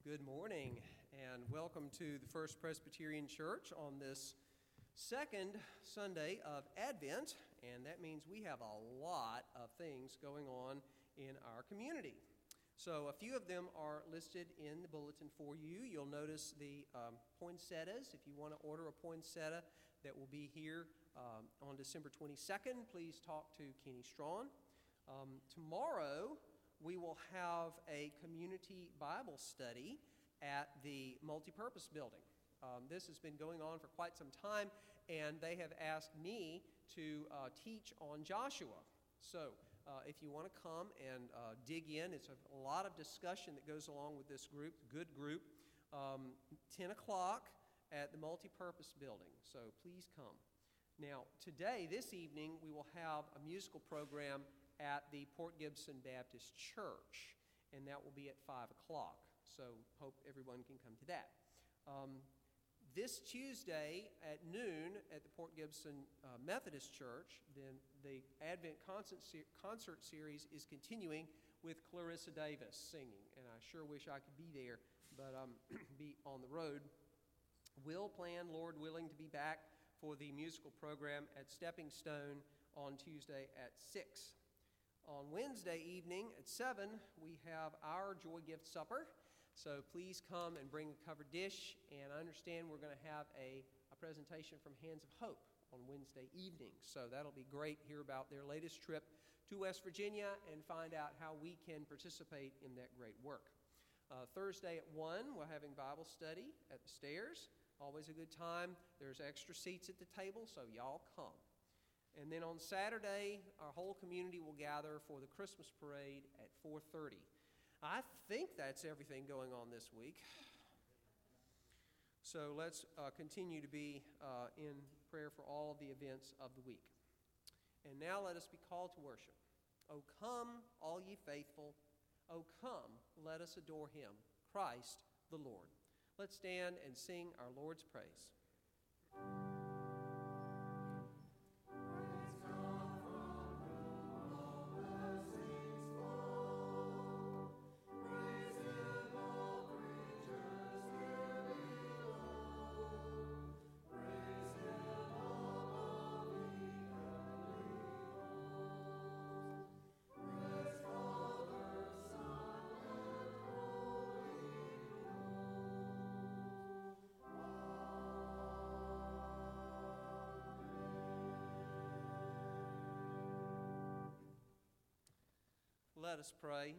Good morning and welcome to the First Presbyterian Church on this second Sunday of Advent, and that means we have a lot of things going on in our community. So a few of them are listed in the bulletin for you. You'll notice the poinsettias. If you want to order a poinsettia that will be here on December 22nd, please talk to Kenny Strawn. Tomorrow, we will have a community Bible study at the multipurpose building. This has been going on for quite some time, and they have asked me to teach on Joshua. So if you want to come and dig in, it's a lot of discussion that goes along with this group, good group, 10 o'clock at the multipurpose building. So please come. Now, this evening, we will have a musical program at the Port Gibson Baptist Church, and that will be at 5 o'clock. So hope everyone can come to that. This Tuesday at noon at the Port Gibson Methodist Church, then the Advent concert series is continuing with Clarissa Davis singing, and I sure wish I could be there, but be on the road. We'll plan, Lord willing, to be back for the musical program at Stepping Stone on Tuesday at 6. On Wednesday evening at 7, we have our Joy Gift Supper. So please come and bring a covered dish. And I understand we're going to have a presentation from Hands of Hope on Wednesday evening. So that'll be great. Hear about their latest trip to West Virginia and find out how we can participate in that great work. Thursday at 1, we're having Bible study at the stairs. Always a good time. There's extra seats at the table, so y'all come. And then on Saturday, our whole community will gather for the Christmas parade at 4:30. I think that's everything going on this week. So let's continue to be in prayer for all the events of the week. And now let us be called to worship. O come, all ye faithful. O come, let us adore him, Christ the Lord. Let's stand and sing our Lord's praise. Let us pray.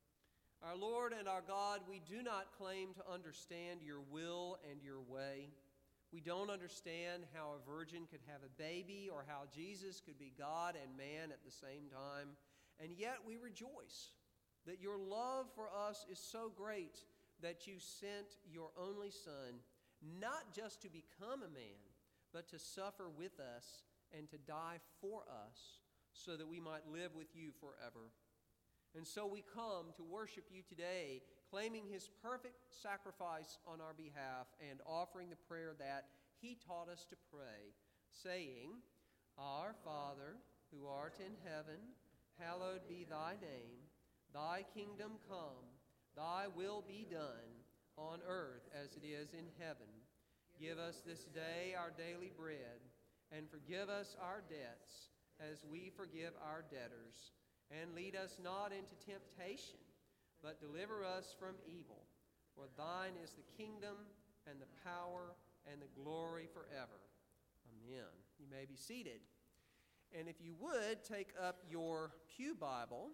Our Lord and our God, we do not claim to understand your will and your way. We don't understand how a virgin could have a baby or how Jesus could be God and man at the same time. And yet we rejoice that your love for us is so great that you sent your only Son, not just to become a man, but to suffer with us and to die for us so that we might live with you forever. And so we come to worship you today, claiming his perfect sacrifice on our behalf and offering the prayer that he taught us to pray, saying, Our Father, who art in heaven, hallowed be thy name. Thy kingdom come, thy will be done, on earth as it is in heaven. Give us this day our daily bread, and forgive us our debts, as we forgive our debtors. And lead us not into temptation, but deliver us from evil. For thine is the kingdom, and the power, and the glory forever. Amen. You may be seated. And if you would, take up your Pew Bible.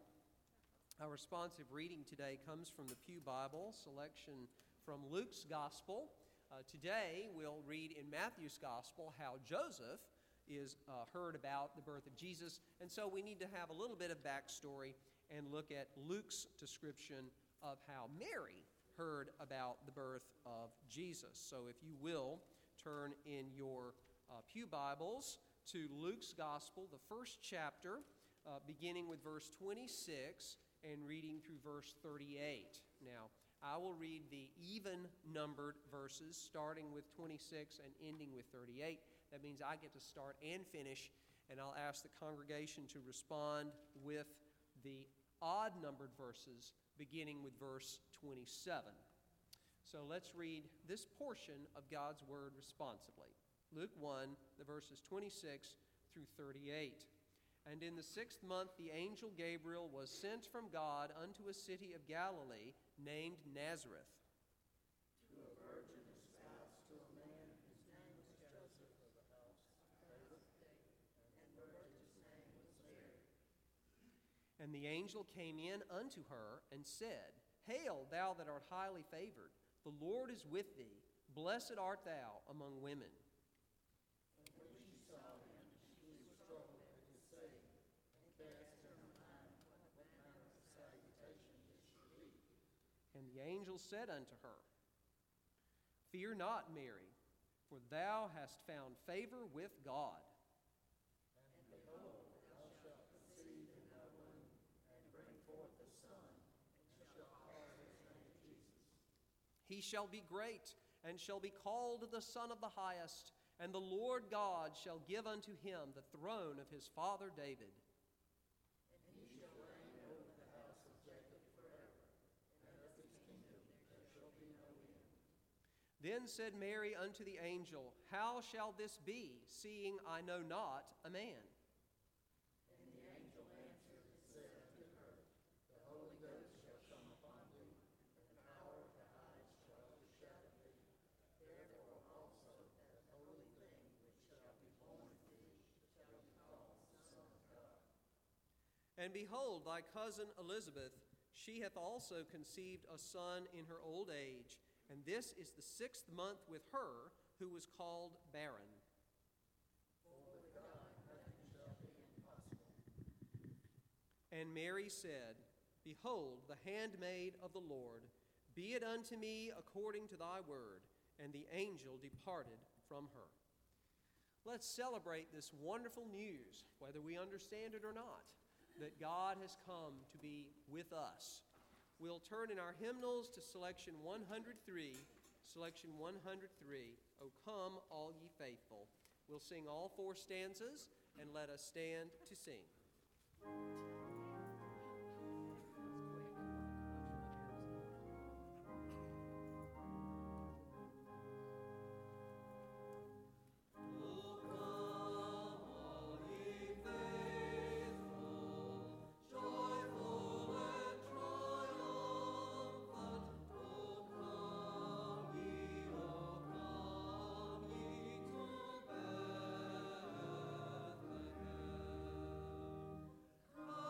Our responsive reading today comes from the Pew Bible, selection from Luke's Gospel. Today, we'll read in Matthew's Gospel how Joseph is heard about the birth of Jesus. And so we need to have a little bit of backstory and look at Luke's description of how Mary heard about the birth of Jesus. So if you will, turn in your Pew Bibles to Luke's Gospel, the first chapter, beginning with verse 26 and reading through verse 38. Now, I will read the even-numbered verses, starting with 26 and ending with 38. That means I get to start and finish, and I'll ask the congregation to respond with the odd-numbered verses, beginning with verse 27. So let's read this portion of God's Word responsibly. Luke 1, the verses 26 through 38. And in the 6th month the angel Gabriel was sent from God unto a city of Galilee named Nazareth. To a virgin espoused to a man whose name was Joseph of the house of David, and the virgin's name was Mary. And the angel came in unto her and said, Hail, thou that art highly favored, the Lord is with thee. Blessed art thou among women. And when she saw him, she was troubled at his saying, and cast in her mind what manner of salutation this should be. And the angel said unto her, Fear not, Mary, for thou hast found favor with God. And behold, thou shalt conceive in thy womb, and bring forth a son, and shalt call his name Jesus. He shall be great, and shall be called the Son of the Highest, and the Lord God shall give unto him the throne of his father David. And he shall reign over the house of Jacob forever, and of his kingdom there shall be no end. Then said Mary unto the angel, How shall this be, seeing I know not a man? And the angel answered and said unto her, The Holy Ghost shall come upon thee, and the power of the highest shall overshadow thee. Therefore also that holy thing which shall be born of thee shall be called the Son of God. And behold, thy cousin Elizabeth, she hath also conceived a son in her old age, and this is the 6th month with her, who was called barren. For with God nothing shall be impossible. And Mary said, Behold, the handmaid of the Lord, be it unto me according to thy word. And the angel departed from her. Let's celebrate this wonderful news, whether we understand it or not, that God has come to be with us. We'll turn in our hymnals to selection 103, O come, all ye faithful. We'll sing all 4 stanzas, and let us stand to sing. Come,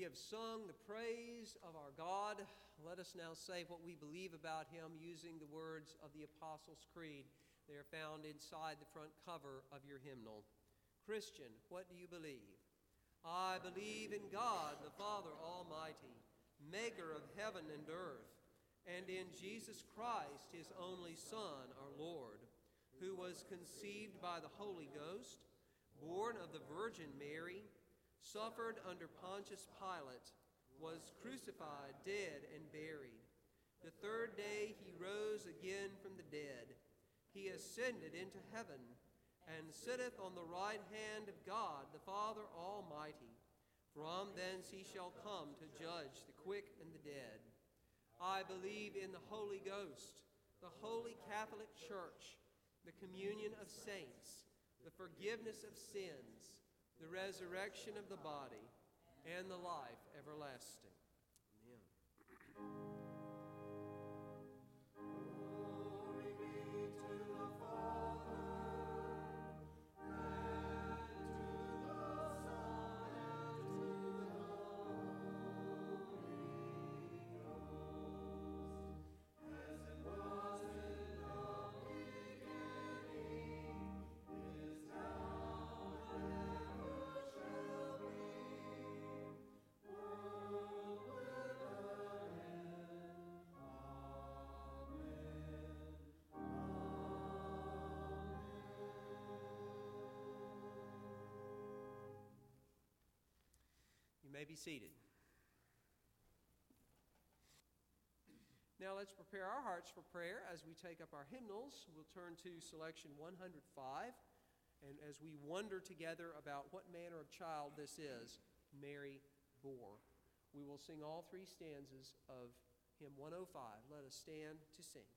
We have sung the praise of our God. Let us now say what we believe about him using the words of the Apostles' Creed. They are found inside the front cover of your hymnal. Christian, what do you believe? I believe in God, the Father Almighty, maker of heaven and earth, and in Jesus Christ, his only Son, our Lord, who was conceived by the Holy Ghost, born of the Virgin Mary, suffered under Pontius Pilate, was crucified, dead, and buried. The third day he rose again from the dead. He ascended into heaven, and sitteth on the right hand of God, the Father Almighty. From thence he shall come to judge the quick and the dead. I believe in the Holy Ghost, the Holy Catholic Church, the communion of saints, the forgiveness of sins, the resurrection of the body, and the life everlasting. Amen. You may be seated. Now let's prepare our hearts for prayer as we take up our hymnals. We'll turn to selection 105, and as we wonder together about what manner of child this is, Mary bore. We will sing all three stanzas of hymn 105. Let us stand to sing.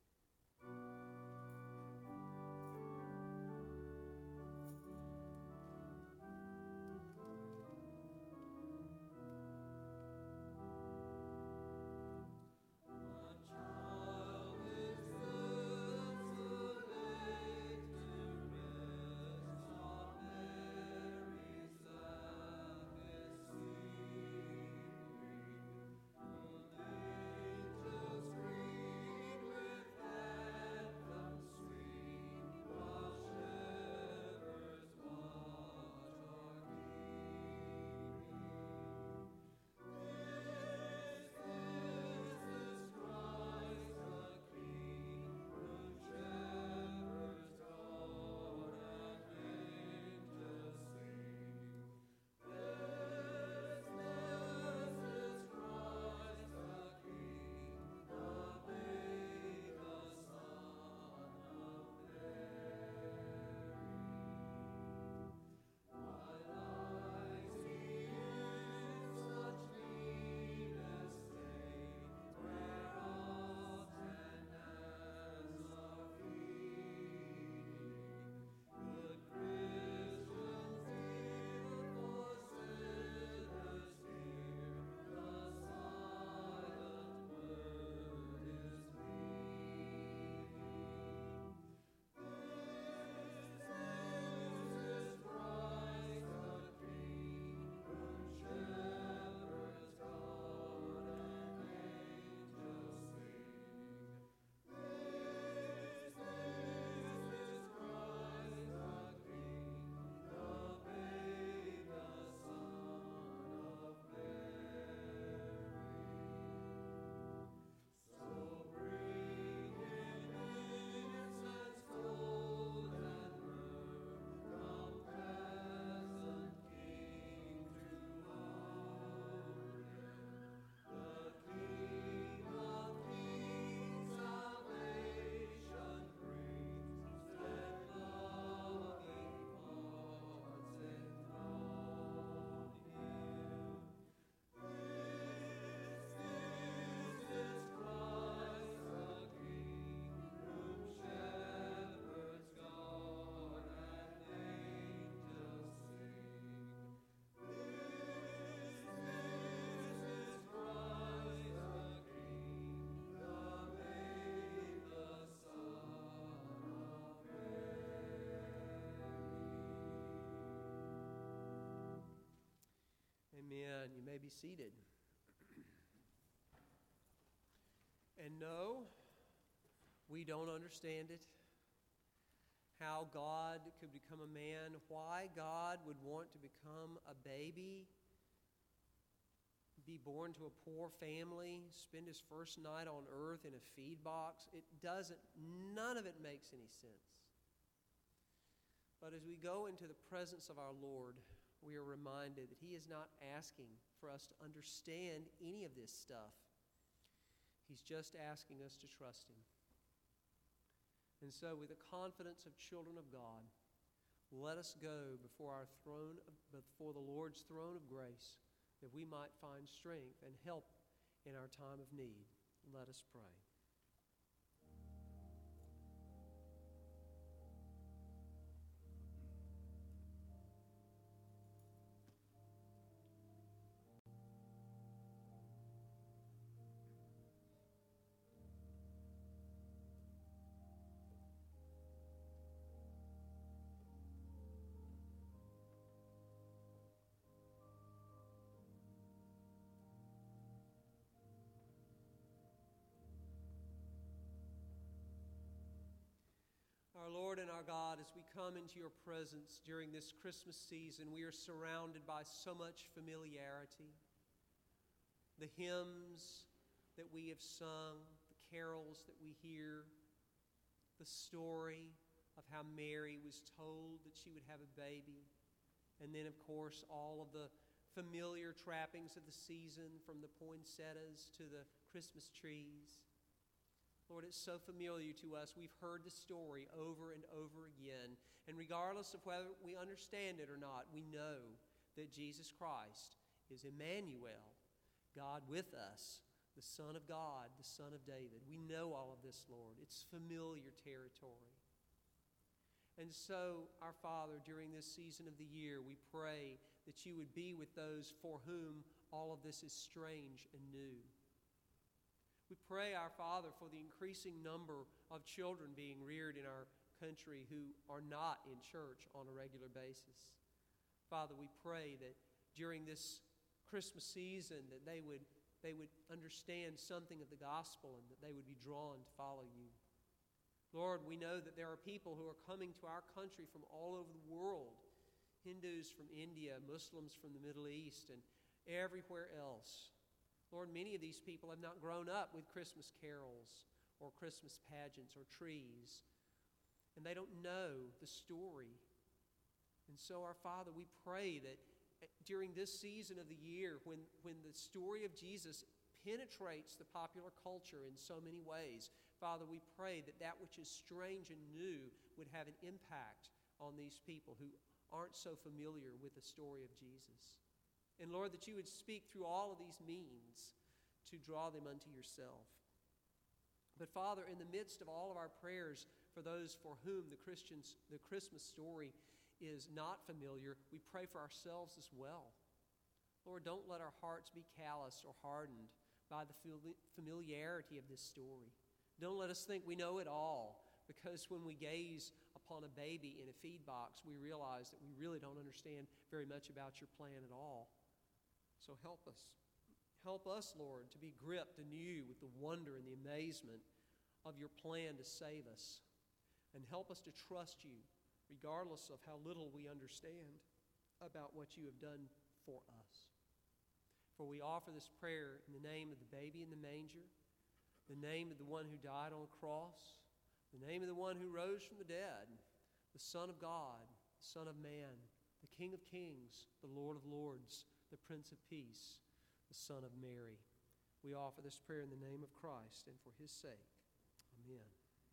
seated. And no, we don't understand it. How God could become a man, why God would want to become a baby, be born to a poor family, spend his first night on earth in a feed box. None of it makes any sense. But as we go into the presence of our Lord, we are reminded that he is not asking for us to understand any of this stuff. He's just asking us to trust him. And so, with the confidence of children of God, let us go before the Lord's throne of grace, that we might find strength and help in our time of need. Let us pray. Our Lord and our God, as we come into your presence during this Christmas season, we are surrounded by so much familiarity. The hymns that we have sung, the carols that we hear, the story of how Mary was told that she would have a baby, and then, of course, all of the familiar trappings of the season, from the poinsettias to the Christmas trees. Lord, it's so familiar to us. We've heard the story over and over again. And regardless of whether we understand it or not, we know that Jesus Christ is Emmanuel, God with us, the Son of God, the Son of David. We know all of this, Lord. It's familiar territory. And so, our Father, during this season of the year, we pray that you would be with those for whom all of this is strange and new. We pray, our Father, for the increasing number of children being reared in our country who are not in church on a regular basis. Father, we pray that during this Christmas season that they would understand something of the gospel and that they would be drawn to follow you. Lord, we know that there are people who are coming to our country from all over the world, Hindus from India, Muslims from the Middle East, and everywhere else. Lord, many of these people have not grown up with Christmas carols or Christmas pageants or trees, and they don't know the story. And so, our Father, we pray that during this season of the year, when the story of Jesus penetrates the popular culture in so many ways, Father, we pray that that which is strange and new would have an impact on these people who aren't so familiar with the story of Jesus. And Lord, that you would speak through all of these means to draw them unto yourself. But Father, in the midst of all of our prayers for those for whom the Christmas story is not familiar, we pray for ourselves as well. Lord, don't let our hearts be calloused or hardened by the familiarity of this story. Don't let us think we know it all, because when we gaze upon a baby in a feed box, we realize that we really don't understand very much about your plan at all. So help us. Help us, Lord, to be gripped anew with the wonder and the amazement of your plan to save us. And help us to trust you, regardless of how little we understand about what you have done for us. For we offer this prayer in the name of the baby in the manger, the name of the one who died on the cross, the name of the one who rose from the dead, the Son of God, the Son of Man, the King of Kings, the Lord of Lords, the Prince of Peace, the Son of Mary. We offer this prayer in the name of Christ and for his sake. Amen.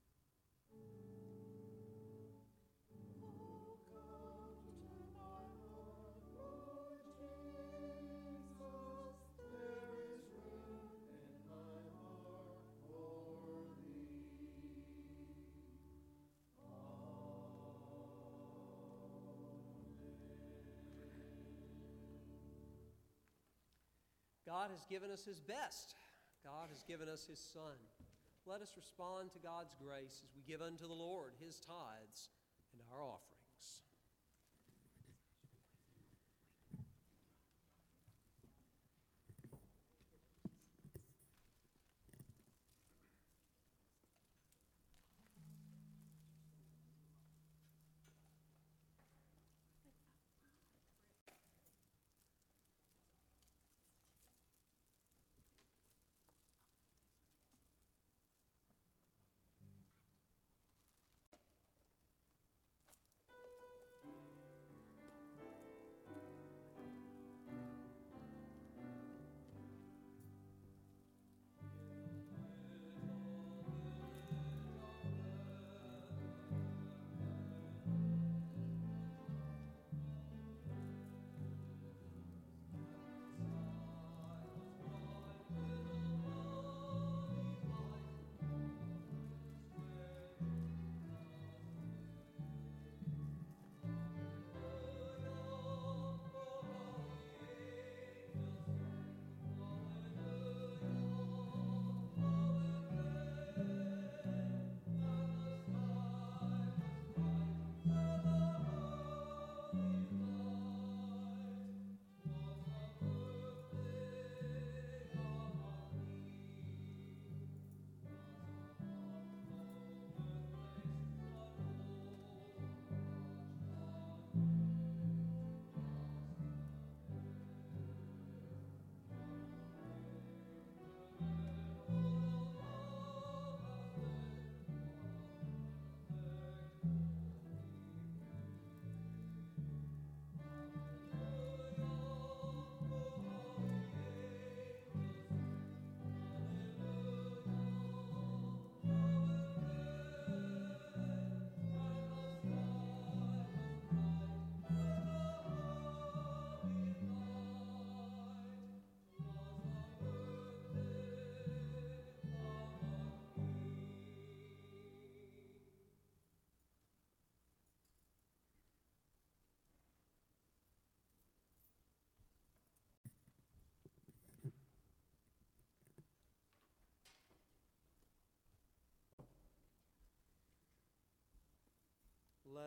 God has given us his best. God has given us his Son. Let us respond to God's grace as we give unto the Lord his tithes and our offerings.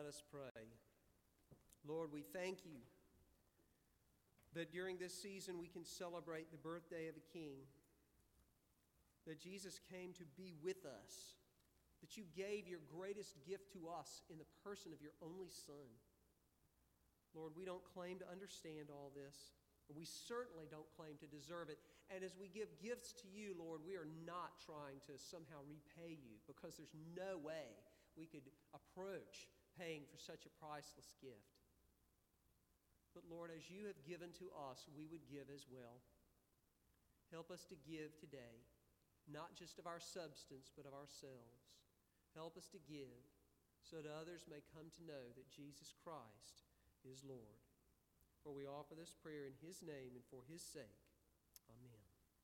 Let us pray. Lord, we thank you that during this season we can celebrate the birthday of a king, that Jesus came to be with us, that you gave your greatest gift to us in the person of your only Son. Lord, we don't claim to understand all this, and we certainly don't claim to deserve it. And as we give gifts to you, Lord, we are not trying to somehow repay you, because there's no way we could approach paying for such a priceless gift. But Lord, as you have given to us, we would give as well. Help us to give today, not just of our substance, but of ourselves. Help us to give so that others may come to know that Jesus Christ is Lord. For we offer this prayer in his name and for his sake. Amen.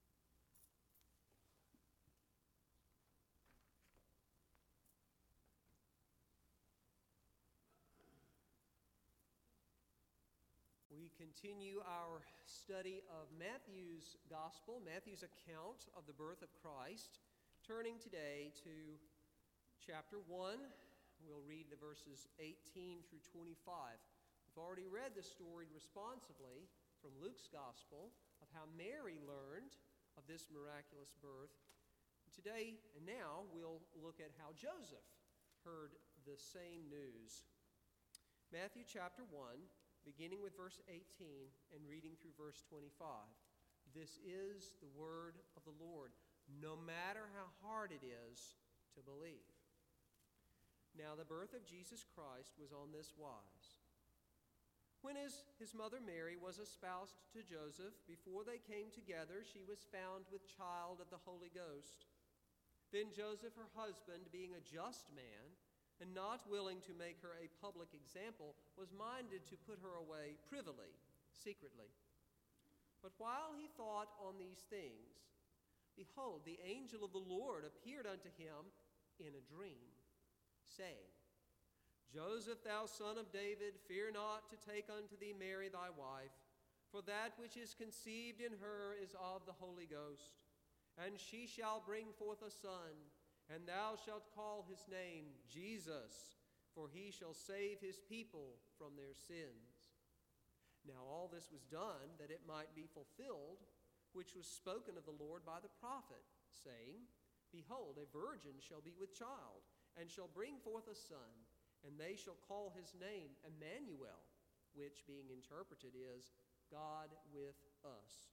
We continue our study of Matthew's Gospel, Matthew's account of the birth of Christ, turning today to chapter 1. We'll read the verses 18 through 25. We've already read the story responsively from Luke's Gospel of how Mary learned of this miraculous birth. Today and now we'll look at how Joseph heard the same news. Matthew chapter 1, beginning with verse 18 and reading through verse 25. This is the word of the Lord, no matter how hard it is to believe. Now the birth of Jesus Christ was on this wise. When his mother Mary was espoused to Joseph, before they came together, she was found with child of the Holy Ghost. Then Joseph, her husband, being a just man, and not willing to make her a public example, was minded to put her away privily, secretly. But while he thought on these things, behold, the angel of the Lord appeared unto him in a dream, saying, Joseph, thou son of David, fear not to take unto thee Mary thy wife, for that which is conceived in her is of the Holy Ghost. And she shall bring forth a son, and thou shalt call his name Jesus, for he shall save his people from their sins. Now all this was done that it might be fulfilled, which was spoken of the Lord by the prophet, saying, Behold, a virgin shall be with child, and shall bring forth a son, and they shall call his name Emmanuel, which being interpreted is God with us.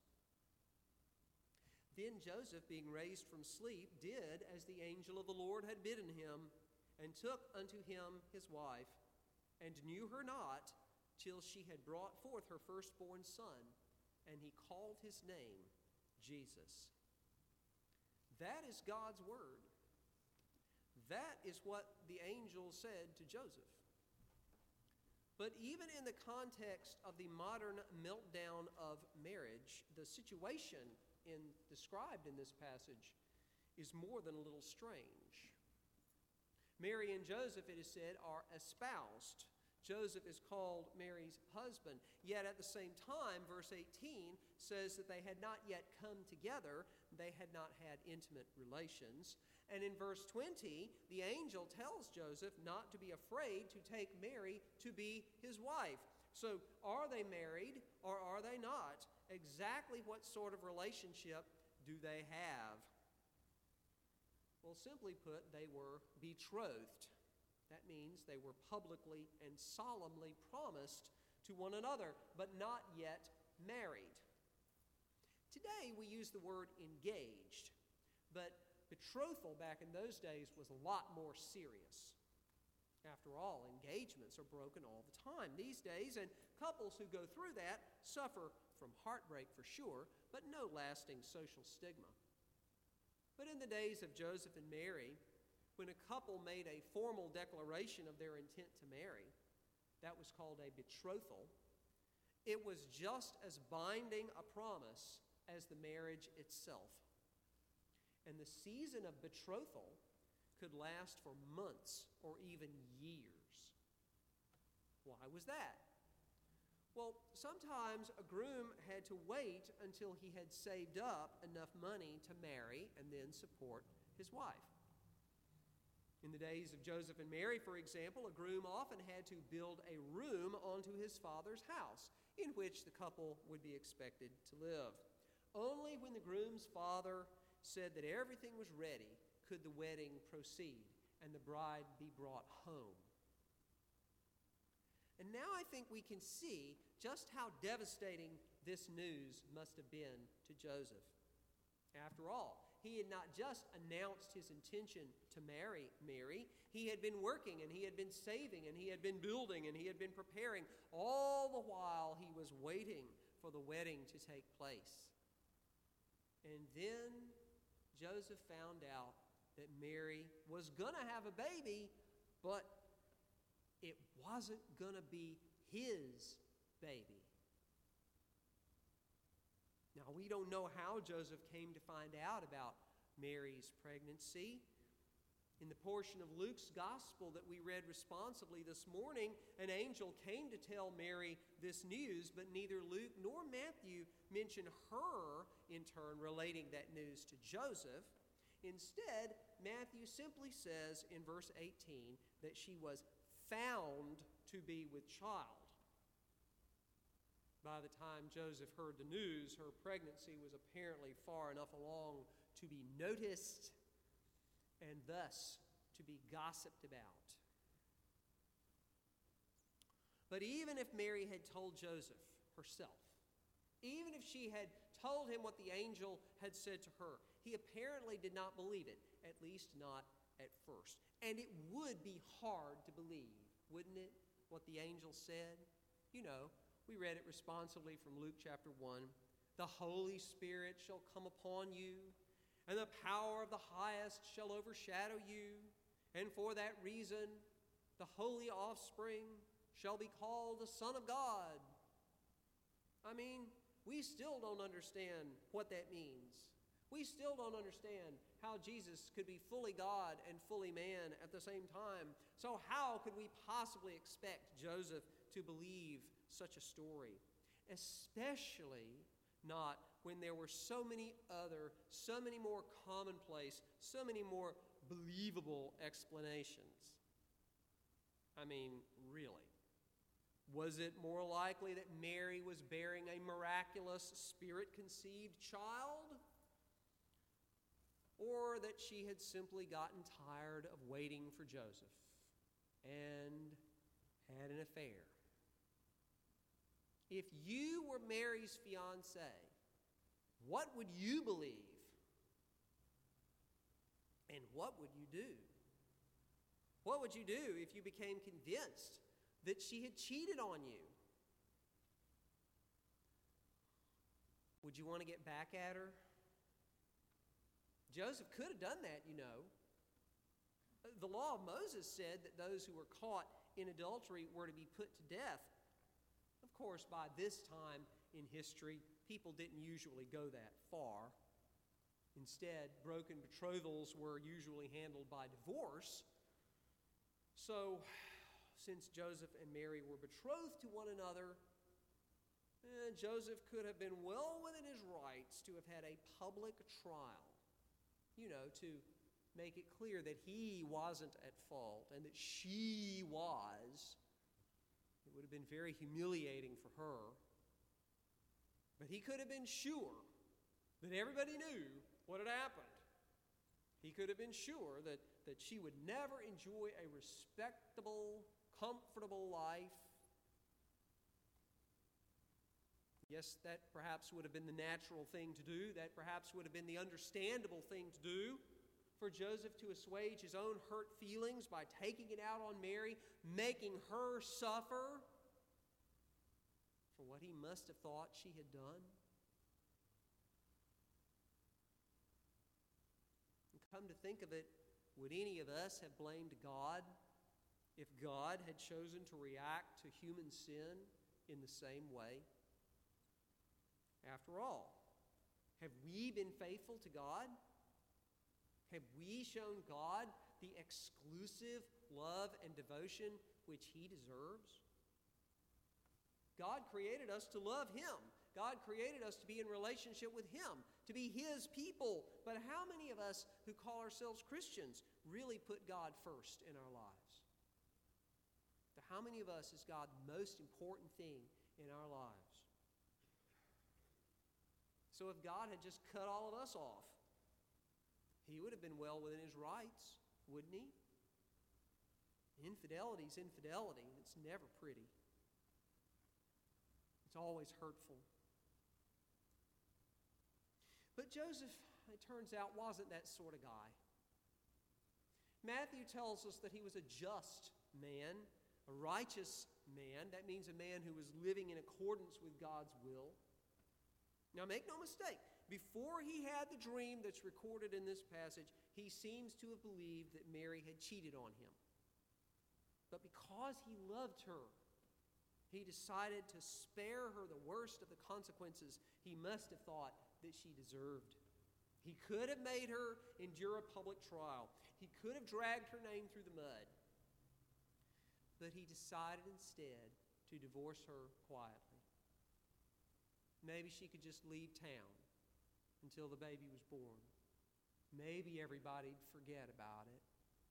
Then Joseph, being raised from sleep, did as the angel of the Lord had bidden him, and took unto him his wife, and knew her not till she had brought forth her firstborn son, and he called his name Jesus. That is God's word. That is what the angel said to Joseph. But even in the context of the modern meltdown of marriage, the situation described in this passage is more than a little strange. Mary and Joseph, it is said, are espoused. Joseph is called Mary's husband. Yet at the same time, verse 18 says that they had not yet come together. They had not had intimate relations. And in verse 20, the angel tells Joseph not to be afraid to take Mary to be his wife. So are they married or are they not? Exactly what sort of relationship do they have? Well, simply put, they were betrothed. That means they were publicly and solemnly promised to one another, but not yet married. Today we use the word engaged, but betrothal back in those days was a lot more serious. After all, engagements are broken all the time these days, and couples who go through that suffer from heartbreak for sure, but no lasting social stigma. But in the days of Joseph and Mary, when a couple made a formal declaration of their intent to marry, that was called a betrothal. It was just as binding a promise as the marriage itself. And the season of betrothal could last for months or even years. Why was that? Well, sometimes a groom had to wait until he had saved up enough money to marry and then support his wife. In the days of Joseph and Mary, for example, a groom often had to build a room onto his father's house in which the couple would be expected to live. Only when the groom's father said that everything was ready could the wedding proceed and the bride be brought home. And now I think we can see just how devastating this news must have been to Joseph. After all, he had not just announced his intention to marry Mary. He had been working and he had been saving and he had been building and he had been preparing, all the while he was waiting for the wedding to take place. And then Joseph found out that Mary was going to have a baby, but it wasn't going to be his baby. Now, we don't know how Joseph came to find out about Mary's pregnancy. In the portion of Luke's gospel that we read responsibly this morning, an angel came to tell Mary this news, but neither Luke nor Matthew mention her, in turn, relating that news to Joseph. Instead, Matthew simply says in verse 18 that she was found to be with child. By the time Joseph heard the news, her pregnancy was apparently far enough along to be noticed and thus to be gossiped about. But even if Mary had told Joseph herself, even if she had told him what the angel had said to her, he apparently did not believe it, at least not at first. And it would be hard to believe, wouldn't it, what the angel said? You know, we read it responsibly from Luke chapter 1. The Holy Spirit shall come upon you, and the power of the highest shall overshadow you. And for that reason, the holy offspring shall be called the Son of God. I mean, we still don't understand what that means. We still don't understand how Jesus could be fully God and fully man at the same time. So how could we possibly expect Joseph to believe such a story? Especially not when there were so many more commonplace, so many more believable explanations. I mean, really. Was it more likely that Mary was bearing a miraculous spirit-conceived child? Or that she had simply gotten tired of waiting for Joseph and had an affair? If you were Mary's fiancé, what would you believe? And what would you do? What would you do if you became convinced that she had cheated on you? Would you want to get back at her? Joseph could have done that, you know. The law of Moses said that those who were caught in adultery were to be put to death. Of course, by this time in history, people didn't usually go that far. Instead, broken betrothals were usually handled by divorce. So, since Joseph and Mary were betrothed to one another, Joseph could have been well within his rights to have had a public trial, to make it clear that he wasn't at fault and that she was. It would have been very humiliating for her. But he could have been sure that everybody knew what had happened. He could have been sure that she would never enjoy a respectable, comfortable life. Yes, that perhaps would have been the natural thing to do. That perhaps would have been the understandable thing to do for Joseph to assuage his own hurt feelings by taking it out on Mary, making her suffer for what he must have thought she had done. And come to think of it, would any of us have blamed God if God had chosen to react to human sin in the same way? After all, have we been faithful to God? Have we shown God the exclusive love and devotion which He deserves? God created us to love Him. God created us to be in relationship with Him, to be His people. But how many of us who call ourselves Christians really put God first in our lives? To how many of us is God the most important thing in our lives? So if God had just cut all of us off, He would have been well within His rights, wouldn't He? Infidelity is infidelity, and it's never pretty. It's always hurtful. But Joseph, it turns out, wasn't that sort of guy. Matthew tells us that he was a just man, a righteous man. That means a man who was living in accordance with God's will. Now, make no mistake, before he had the dream that's recorded in this passage, he seems to have believed that Mary had cheated on him. But because he loved her, he decided to spare her the worst of the consequences he must have thought that she deserved. He could have made her endure a public trial. He could have dragged her name through the mud. But he decided instead to divorce her quietly. Maybe she could just leave town until the baby was born. Maybe everybody'd forget about it.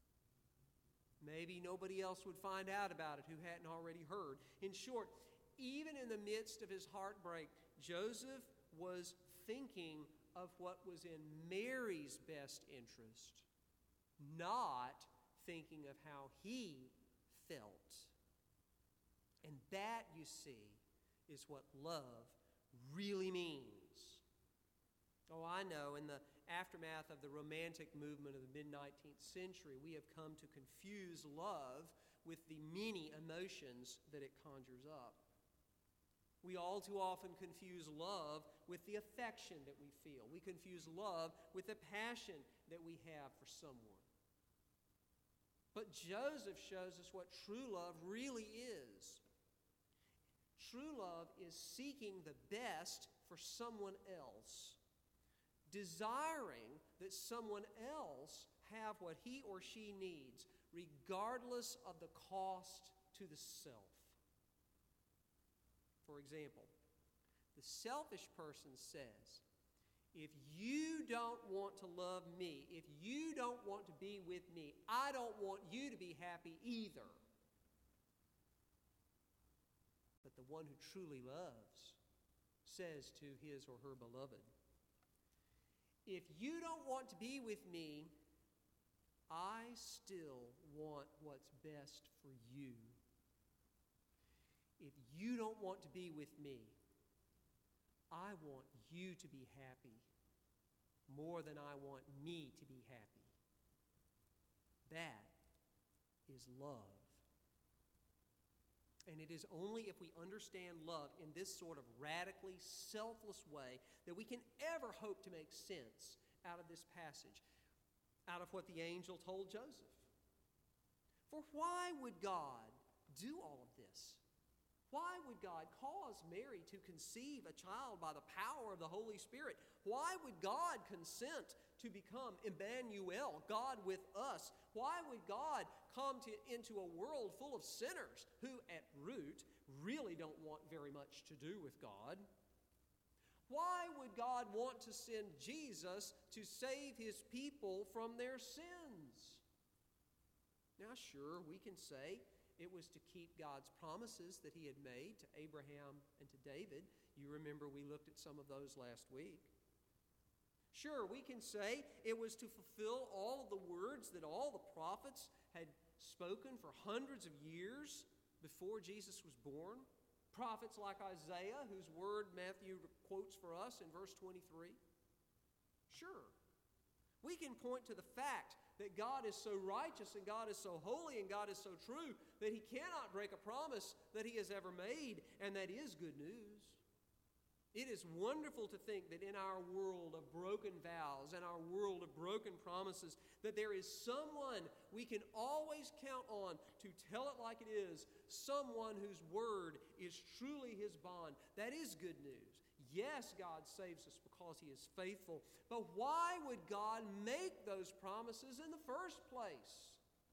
Maybe nobody else would find out about it who hadn't already heard. In short, even in the midst of his heartbreak, Joseph was thinking of what was in Mary's best interest, not thinking of how he felt. And that, you see, is what love really means. Oh, I know, in the aftermath of the Romantic movement of the mid-19th century, we have come to confuse love with the many emotions that it conjures up. We all too often confuse love with the affection that we feel. We confuse love with the passion that we have for someone. But Joseph shows us what true love really is. True love is seeking the best for someone else, desiring that someone else have what he or she needs, regardless of the cost to the self. For example, the selfish person says, if you don't want to love me, if you don't want to be with me, I don't want you to be happy either. But the one who truly loves says to his or her beloved, if you don't want to be with me, I still want what's best for you. If you don't want to be with me, I want you to be happy more than I want me to be happy. That is love. And it is only if we understand love in this sort of radically selfless way that we can ever hope to make sense out of this passage, out of what the angel told Joseph. For why would God do all of this? Why would God cause Mary to conceive a child by the power of the Holy Spirit? Why would God consent to become Emmanuel, God with us? Why would God come into a world full of sinners who, at root, really don't want very much to do with God? Why would God want to send Jesus to save his people from their sins? Now, sure, we can say it was to keep God's promises that he had made to Abraham and to David. You remember we looked at some of those last week. Sure, we can say it was to fulfill all of the words that all the prophets had spoken for hundreds of years before Jesus was born. Prophets like Isaiah, whose word Matthew quotes for us in verse 23. Sure, we can point to the fact that God is so righteous and God is so holy and God is so true that he cannot break a promise that he has ever made, and that is good news. It is wonderful to think that in our world of broken vows and our world of broken promises, that there is someone we can always count on to tell it like it is, someone whose word is truly his bond. That is good news. Yes, God saves us because he is faithful, but why would God make those promises in the first place?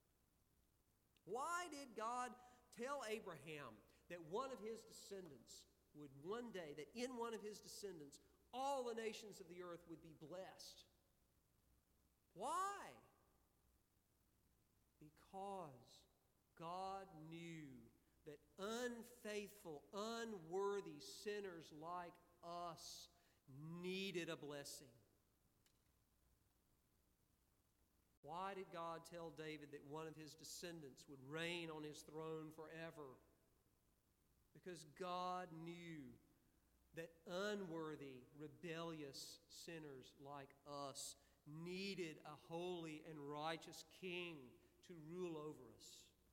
Why did God tell Abraham that one of his descendants would one day, that in one of his descendants, all the nations of the earth would be blessed? because God knew that unfaithful, unworthy sinners like us needed a blessing. Why did God tell David that one of his descendants would reign on his throne forever? Because God knew that unworthy, rebellious sinners like us needed a holy and righteous king to rule over us.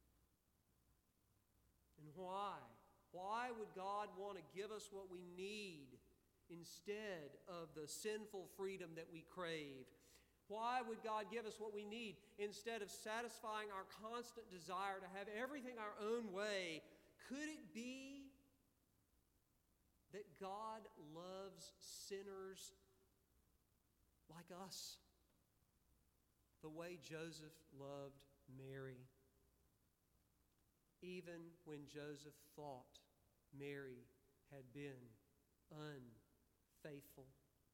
And why? Why would God want to give us what we need instead of the sinful freedom that we crave? Why would God give us what we need instead of satisfying our constant desire to have everything our own way? Could it be that God loves sinners like us the way Joseph loved Mary? Even when Joseph thought Mary had been unfaithful.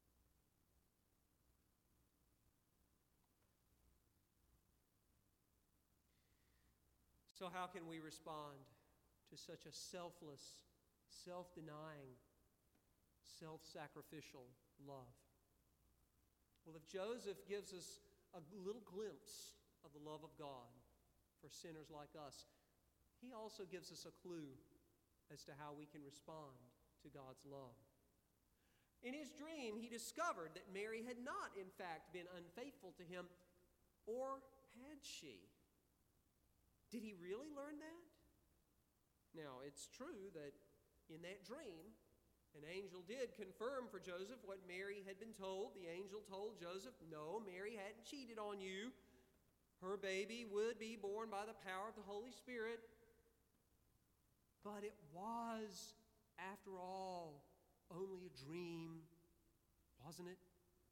So how can we respond to such a selfless, self-denying, self-sacrificial love? Well, if Joseph gives us a little glimpse of the love of God for sinners like us, he also gives us a clue as to how we can respond to God's love. In his dream, he discovered that Mary had not, in fact, been unfaithful to him, or had she? Did he really learn that? Now, it's true that in that dream, an angel did confirm for Joseph what Mary had been told. The angel told Joseph, no, Mary hadn't cheated on you. Her baby would be born by the power of the Holy Spirit. But it was, after all, only a dream, wasn't it?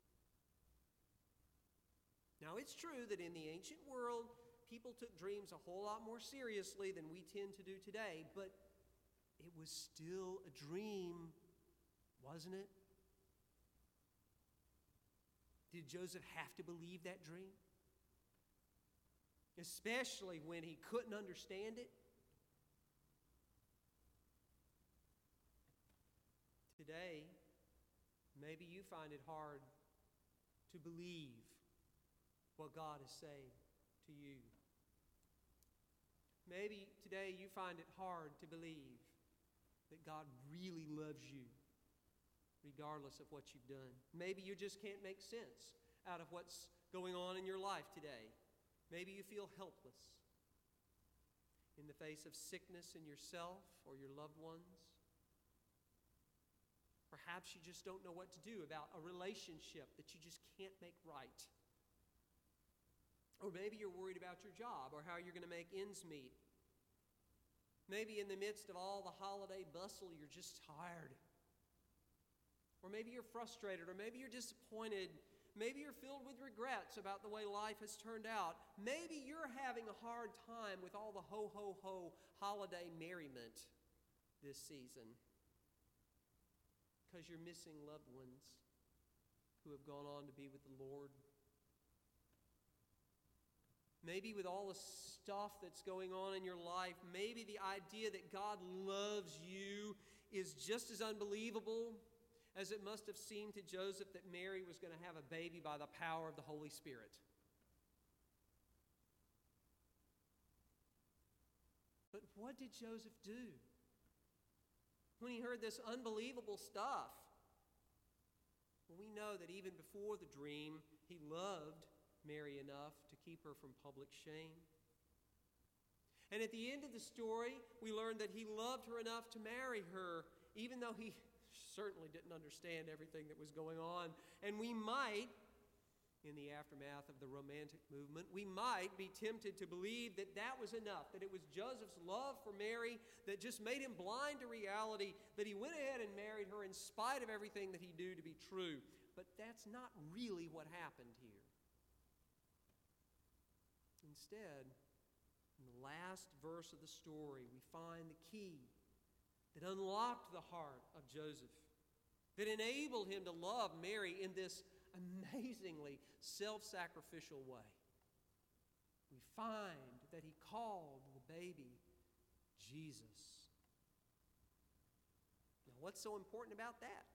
Now, it's true that in the ancient world, people took dreams a whole lot more seriously than we tend to do today, but it was still a dream, wasn't it? Did Joseph have to believe that dream? Especially when he couldn't understand it? Today, maybe you find it hard to believe what God is saying to you. Maybe today you find it hard to believe that God really loves you, regardless of what you've done. Maybe you just can't make sense out of what's going on in your life today. Maybe you feel helpless in the face of sickness in yourself or your loved ones. Perhaps you just don't know what to do about a relationship that you just can't make right. Or maybe you're worried about your job or how you're going to make ends meet. Maybe in the midst of all the holiday bustle, you're just tired. Or maybe you're frustrated, or maybe you're disappointed. Maybe you're filled with regrets about the way life has turned out. Maybe you're having a hard time with all the ho-ho-ho holiday merriment this season because you're missing loved ones who have gone on to be with the Lord. Maybe with all the stuff that's going on in your life, maybe the idea that God loves you is just as unbelievable as it must have seemed to Joseph that Mary was going to have a baby by the power of the Holy Spirit. But what did Joseph do when he heard this unbelievable stuff? Well, we know that even before the dream, he loved Mary enough to keep her from public shame. And at the end of the story, we learn that he loved her enough to marry her, even though he certainly didn't understand everything that was going on. And we might, in the aftermath of the Romantic movement, we might be tempted to believe that that was enough, that it was Joseph's love for Mary that just made him blind to reality, that he went ahead and married her in spite of everything that he knew to be true. But that's not really what happened here. Instead, in the last verse of the story, we find the key that unlocked the heart of Joseph, that enabled him to love Mary in this amazingly self-sacrificial way. We find that he called the baby Jesus. Now, what's so important about that?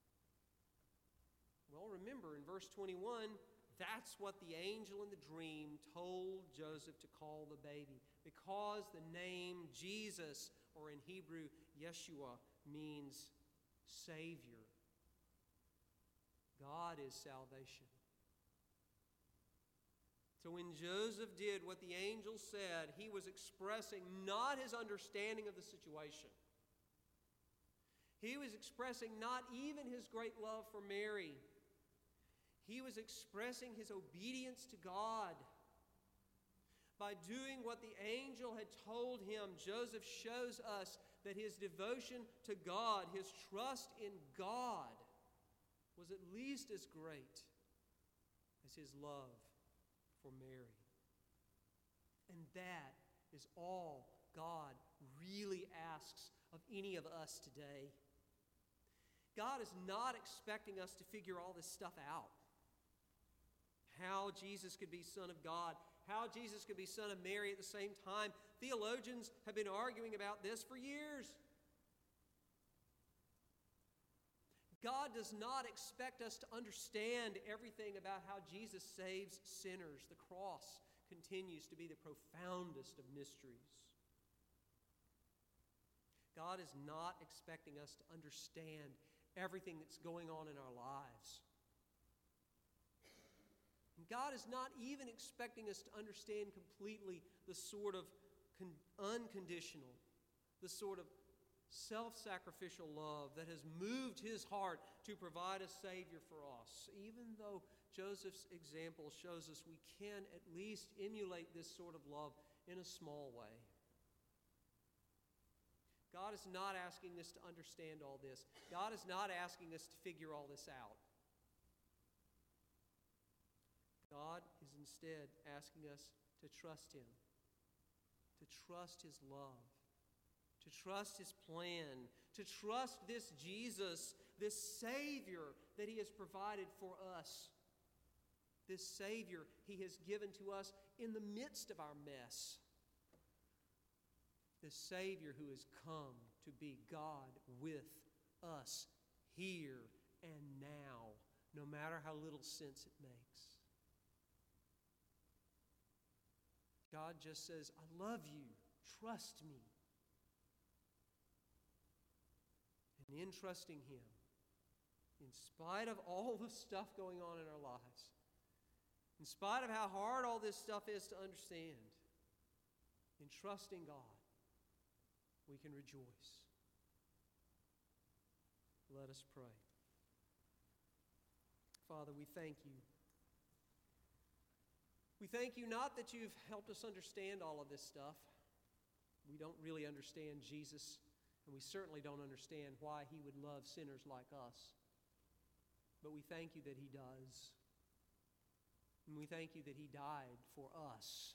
Well, remember in verse 21, that's what the angel in the dream told Joseph to call the baby, because the name Jesus, or in Hebrew, Yeshua, means Savior. God is salvation. So when Joseph did what the angel said, he was expressing not his understanding of the situation. He was expressing not even his great love for Mary. He was expressing his obedience to God. By doing what the angel had told him, Joseph shows us that his devotion to God, his trust in God, was at least as great as his love for Mary. And that is all God really asks of any of us today. God is not expecting us to figure all this stuff out. How Jesus could be Son of God, how Jesus could be Son of Mary at the same time. Theologians have been arguing about this for years. God does not expect us to understand everything about how Jesus saves sinners. The cross continues to be the profoundest of mysteries. God is not expecting us to understand everything that's going on in our lives. And God is not even expecting us to understand completely the sort of unconditional, the sort of self-sacrificial love that has moved his heart to provide a Savior for us. Even though Joseph's example shows us we can at least emulate this sort of love in a small way. God is not asking us to understand all this. God is not asking us to figure all this out. God is instead asking us to trust him, to trust his love, to trust his plan, to trust this Jesus, this Savior that he has provided for us, this Savior he has given to us in the midst of our mess, this Savior who has come to be God with us here and now, no matter how little sense it makes. God just says, I love you, trust me. And in trusting him, in spite of all the stuff going on in our lives, in spite of how hard all this stuff is to understand, in trusting God, we can rejoice. Let us pray. Father, we thank you. We thank you not that you've helped us understand all of this stuff. We don't really understand Jesus, and we certainly don't understand why he would love sinners like us. But we thank you that he does. And we thank you that he died for us.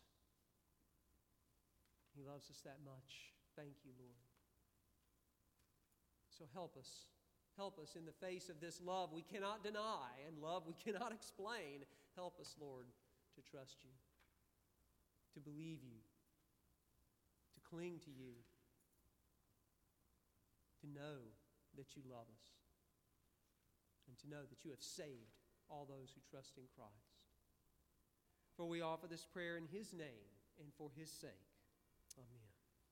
He loves us that much. Thank you, Lord. So help us. Help us in the face of this love we cannot deny and love we cannot explain. Help us, Lord, to trust you, to believe you, to cling to you, to know that you love us, and to know that you have saved all those who trust in Christ. For we offer this prayer in his name and for his sake. Amen.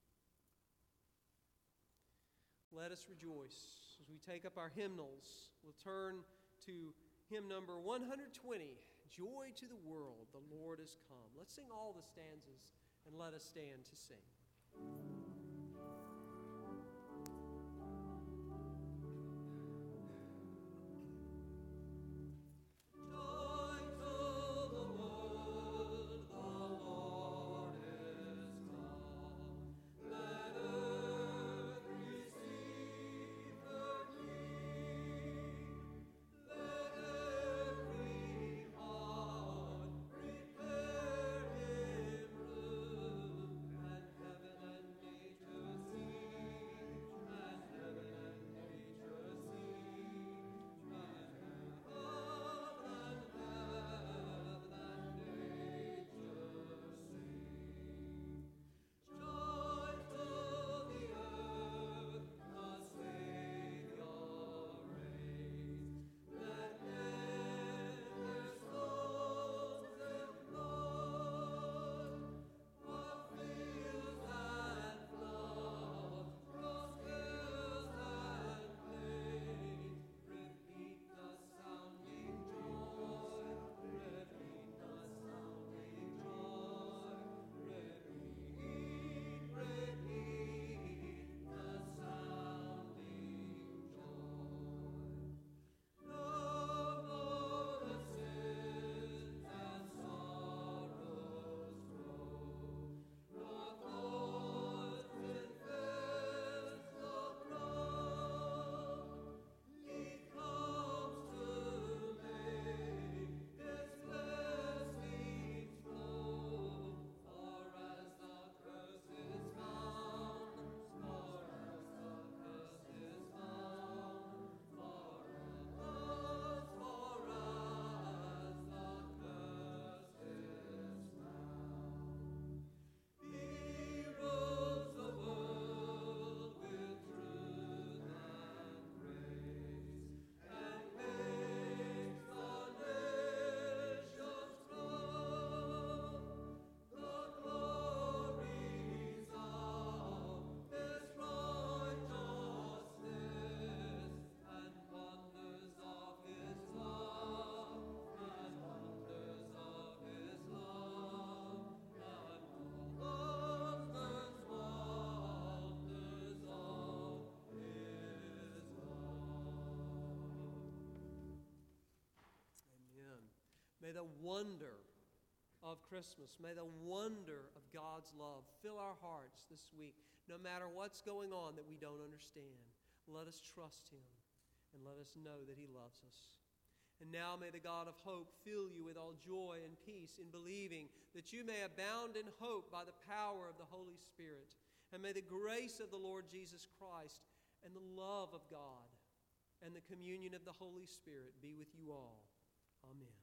Let us rejoice as we take up our hymnals. We'll turn to hymn number 120, Joy to the World, the Lord is come. Let's sing all the stanzas and let us stand to sing. May the wonder of Christmas, may the wonder of God's love fill our hearts this week. No matter what's going on that we don't understand, let us trust Him and let us know that He loves us. And now may the God of hope fill you with all joy and peace in believing, that you may abound in hope by the power of the Holy Spirit. And may the grace of the Lord Jesus Christ and the love of God and the communion of the Holy Spirit be with you all. Amen.